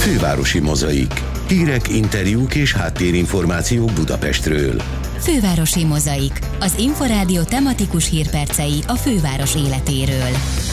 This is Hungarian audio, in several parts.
Fővárosi Mozaik. Hírek, interjúk és háttérinformációk Budapestről. Fővárosi Mozaik. Az Inforádió tematikus hírpercei a főváros életéről.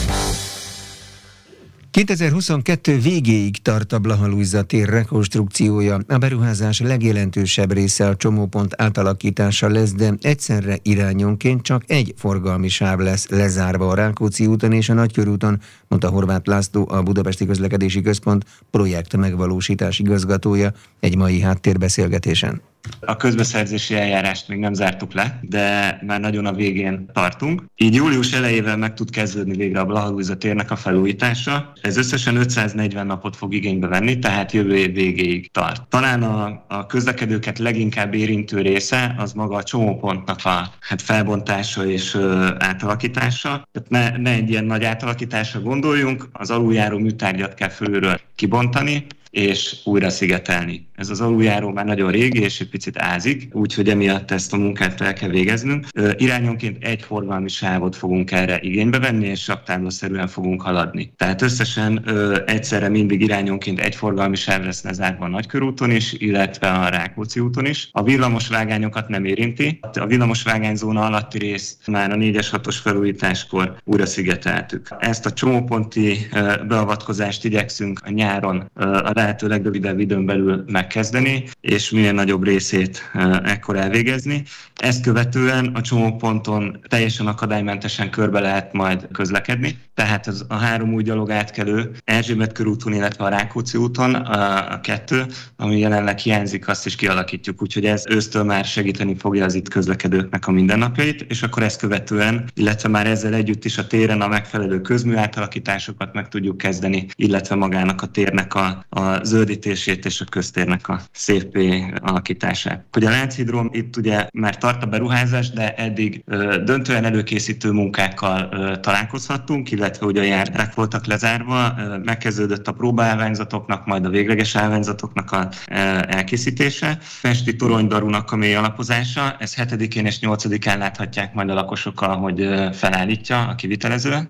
2022 végéig tart a Blaha-Lujza tér rekonstrukciója. A beruházás legjelentősebb része a csomópont átalakítása lesz, de egyszerre irányonként csak egy forgalmi sáv lesz lezárva a Rákóczi úton és a Nagykörúton, mondta Horváth László, a Budapesti Közlekedési Központ projekt megvalósítás igazgatója egy mai háttérbeszélgetésen. A közbeszerzési eljárást még nem zártuk le, de már nagyon a végén tartunk. Így július elejével meg tud kezdődni végre a Blaha-Lujza térnek a felújítása. Ez összesen 540 napot fog igénybe venni, tehát jövő év végéig tart. Talán a közlekedőket leginkább érintő része az maga a csomópontnak a felbontása és átalakítása. Tehát ne egy ilyen nagy átalakításra gondoljunk, az aluljáró műtárgyat kell fölülről kibontani, és újra szigetelni. Ez az aluljáró már nagyon régi, és egy picit ázik, úgyhogy emiatt ezt a munkát el kell végeznünk. Irányonként egy forgalmi sávot fogunk erre igénybe venni, és saktáblószerűen fogunk haladni. Tehát összesen egyszerre mindig irányonként egy forgalmi sáv lesz lezárva a Nagykörúton is, illetve a Rákóczi úton is. A villamosvágányokat nem érinti. A villamosvágányzóna alatti rész már a 4-es 6-os felújításkor újra szigeteltük. Ezt a csomóponti beavatkozást igyekszünk a nyáron a lehető legrövidebb időn belül megkezdeni, és minél nagyobb részét ekkor elvégezni. Ezt követően a csomóponton teljesen akadálymentesen körbe lehet majd közlekedni, tehát a 3 új gyalogátkelő, Erzsébet körúton, illetve a Rákóczi úton a 2, ami jelenleg hiányzik, azt is kialakítjuk, úgyhogy ez ősztől már segíteni fogja az itt közlekedőknek a mindennapjait, és akkor ezt követően, illetve már ezzel együtt is a téren a megfelelő közmű átalakításokat meg tudjuk kezdeni, illetve magának a térnek a zöldítését és a köztérnek a szépé alakítását. Hogy a Lánchídról itt ugye már tart a beruházás, de eddig döntően előkészítő munkákkal találkozhattunk, illetve ugye a járták voltak lezárva, megkezdődött a próbaállványzatoknak, majd a végleges állványzatoknak a elkészítése. Pesti toronydarunak a mély alapozása, ez 7-én és 8-án láthatják majd a lakosokkal, hogy felállítja a kivitelező,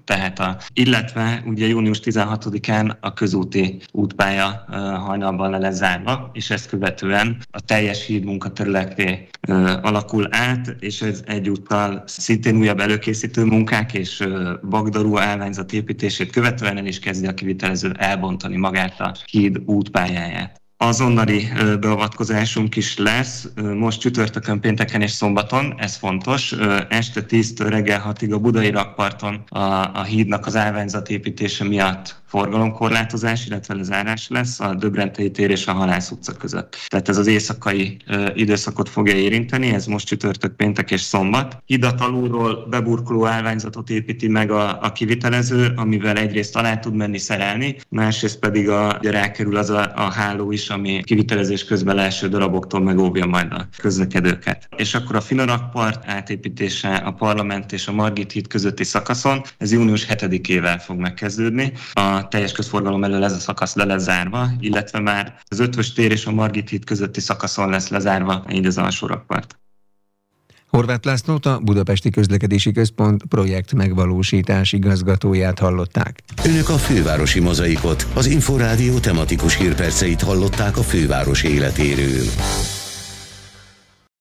illetve ugye június 16-án a közúti útpálya hajnalban le lesz zárva, és ezt követően a teljes híd munkaterületé alakul át, és ez egyúttal szintén újabb előkészítő munkák és bagdarú állványzat építését követően el is kezdi a kivitelező elbontani magát a híd útpályáját. Azonnali beavatkozásunk is lesz, most csütörtökön, pénteken és szombaton, ez fontos. Este 10-től reggel 6-ig a budai rakparton a hídnak az állványzat építése miatt forgalomkorlátozás, illetve lezárás lesz a Döbrentei tér és a Halász utca között. Tehát ez az éjszakai időszakot fogja érinteni, ez most csütörtök, péntek és szombat. Hidat alulról beburkoló állványzatot építi meg a kivitelező, amivel egyrészt alá tud menni szerelni, másrészt pedig rákerül az a háló is, ami kivitelezés közben leeső daraboktól megóvja majd a közlekedőket. És akkor a Finarakpart átépítése a Parlament és a Margit híd közötti szakaszon, ez június 7-ével fog megkezdődni. A teljes közforgalom elől ez a szakasz le lesz zárva, illetve már az Ötvös tér és a Margit híd közötti szakaszon lesz lezárva így az alsó rakpart. Horváth Lászlót, a Budapesti Közlekedési Központ projekt megvalósítás igazgatóját hallották. Önök a Fővárosi Mozaikot, az Inforádió tematikus hírperceit hallották a főváros életéről.